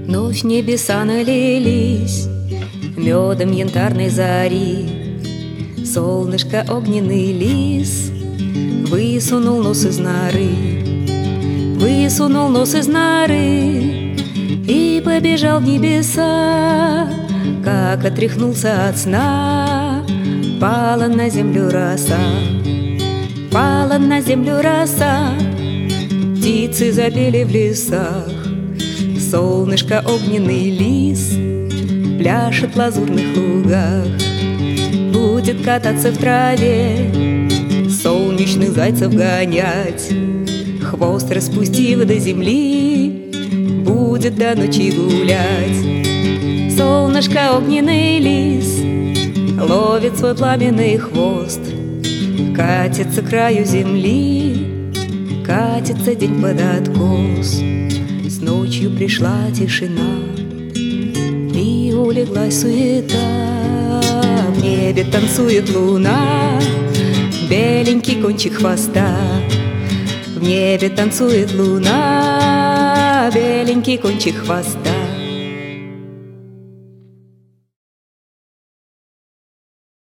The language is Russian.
Вновь небеса налились медом янтарной зари. Солнышко огненный лис высунул нос из норы, высунул нос из норы и побежал в небеса. Как отряхнулся от сна, пала на землю роса, пала на землю роса. Птицы запели в лесах, солнышко огненный лис пляшет в лазурных лугах. Будет кататься в траве, солнечных зайцев гонять, хвост распустив до земли, будет до ночи гулять. Солнышко огненный лис ловит свой пламенный хвост, катится к краю земли, катится день под откос. С ночью пришла тишина и улеглась суета. В небе танцует луна, беленький кончик хвоста. В небе танцует луна, беленький кончик хвоста.